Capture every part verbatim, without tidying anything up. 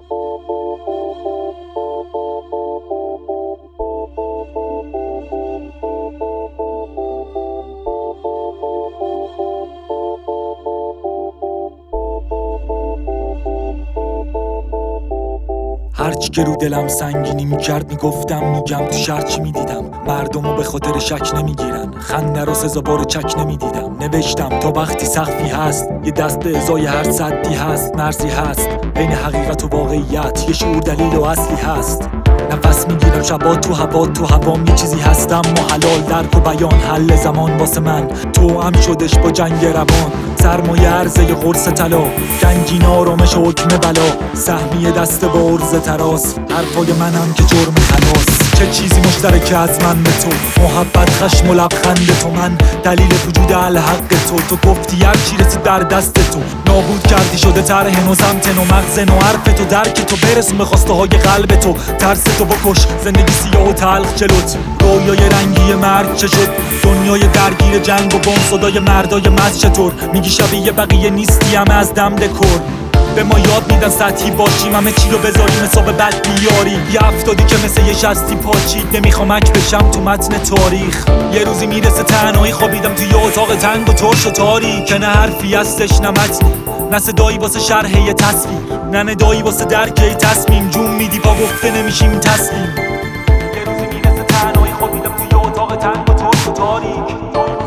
هرچی که رو دلم سنگینی میکرد میگفتم میگم تو شهر چی میدیدم. مردمو به خاطر شک نمیگیرن، خنده رو سزاوار چک نمیدیدم. نوشتم تا وقتی سقفی هست یه دست به ازای هر صدی هست، مرزی هست بین حقیقت و واقعیت، یه شعور دلیل و اصلی هست. نفس میگیرم شبا تو هوا، تو هوام یه چیزی هستم محلال، درک و بیان حل زمان واسه من تو هم شدش با جنگ روان. سرمایه عرضه قرص طلا، گنجین آرامش و حکم بلا، سهمیه دست با عرض تراس، حرفای منم که جرم خلاص. چه چیزی مشترک از من به تو؟ محبت، خشم و لبخند تو، من دلیل وجود الحق تو. تو گفتی هر چی رسید در دست تو، نابود کردی شده طرح نو، سمت نو، مغز نو، حرف تو، درک تو، برسون به خواسته های قلب تو. ترس تو بکش، زندگی سیاه و تلخ جلوت، رویای رنگی مرگ چه شد؟ دنیای درگیر جنگ و بم، صدای مردای مست چطور؟ میگی شبیه بقیه نیستی، همه از دم دکور. به ما یاد میدن سطحی باشیم، همه چی رو بذاریم حساب بد بیاری. یه افتادی که مثل یه شستی پاچید، نمیخوام اک بشم تو متن تاریخ. یه روزی میرسه تنهایی خوابیدم توی اتاق تنگ و ترش و تاریک، نه حرفی هستش نه متنی، نه صدایی واسه شرح یه تصویر، نه ندایی واسه درک یه تصمیم. جون میدی پا گفته نمیشیم تسلیم. یه روزی میرسه تنهایی خوابیدم توی اتاق تنگ و ترش و تاریک.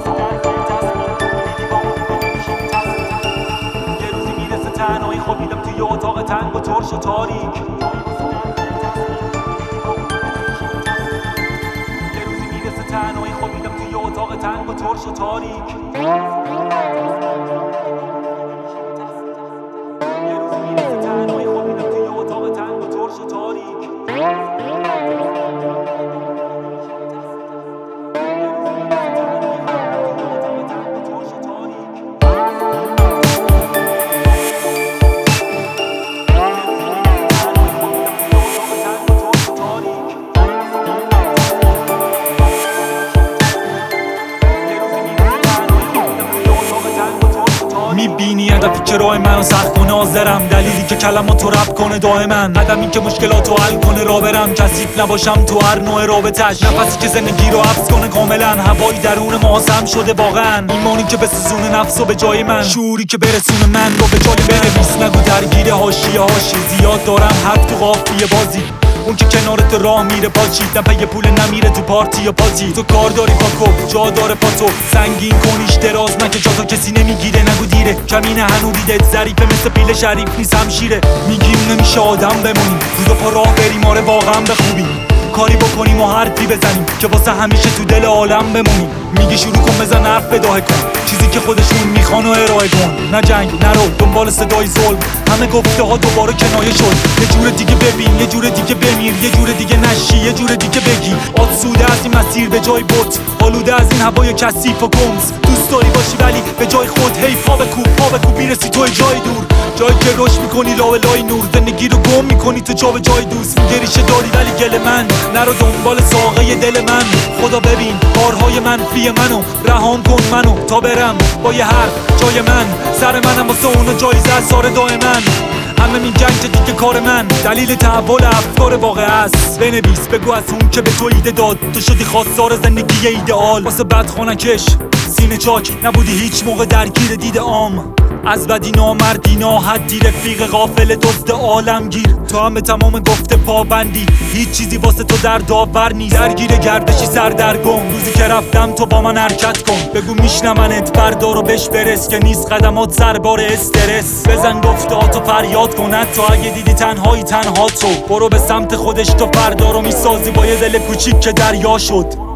تنهایی خوابیدم توی اتاق تنگ و ترش و تاریک. یه روزی میرسه تنهایی خوابیدم توی اتاق تنگ و ترش و تاریک. یه روزی میرسه تنهایی خوابیدم توی اتاق تنگ و ترش و تاریک. میبینی هدفی که راه منو سخت کنه، حاضرم دلیلی که کلماتو رب کنه دائما، قدمی که مشکلاتو حل کنه راه برم، کثیف نباشم تو هر نوع رابطش، نفسی که زندگی رو حبس کنه کاملا، هوایی درون ما سم شده واقعا، ایمانی که بسوزونه نفسو به جای من، شعوری که برسونه من رو به جای بنویس، نگو درگیر حاشیه هاشی، زیاد دارم حق تو قافیه بازی، اون که کنارت راه میره پاچی، نه پی پول نمیره تو پارتی یا پاتی، تو کار داری پاکو جا داره پاتو، سنگین کنیش دراز نکه جا تو کسی نمیگیره، نگو دیره کمینه هنو دیدت ظریفه مثل پیل شریف نیست همشیره، میگیم نمیشه آدم بمونیم، روزا پا راه بریم آره واقعا بخوبیم، کاری بکنیم و حرفی بزنیم که واسه همیشه تو دل عالم بمونیم، میگی شروع کن بزن حرف بداهه کن، چیزی که خودشون میخوان و ارائه کن، نه جنگ نرو دنبال صدای ظلم، همه گفته ها دوباره کنایه شد، یه جور دیگه ببین یه جور دیگه بمیر، یه جور دیگه نشی یه جور دیگه بگی، آسوده از این مسیر به جای بوت، آلوده از این هوای کثیف و گمز، دوست داری باشی ولی به جای خود، هی پا بکوب پا بکوب میرسی تو جای دور، جایی که رشد میکنی لا لای نور، زندگی رو گم میکنی تو جا به جای دوست، میگه ریشه داری ولی گل من، نرو دنبال ساقه دل من، خدا ببین کارهای منفی منو، رهام کن منو تا برم با یه حرف جای من، سر منم واسه اونو جایزه از سار دای من، همه میگن که دیگه کار من دلیل تحول افکار واقع است، بنویس بگو از اون که به تو ایده داد، تو شدی خواستار زندگی ایدئال، واسه بد خانکش سینه چاک نبودی هیچ موقع درگیر دید عام، از بدی نامردی ناحدی رفیق غافل دزد عالمگیر، تو هم به تمام گفته پابندی، هیچ چیزی واسه تو در داور نیست، درگیر گردشی سردرگم، روزی که رفتم تو با من حرکت کن، بگو میشنونت بردار و بش برس، که نیست قدمات سربار استرس، بزن گفتهاتو فریاد کن، حتی اگه دیدی تنهایی تنها تو، برو به سمت خودش تو فردا رو میسازی با یه دل کوچیک که دریا شد.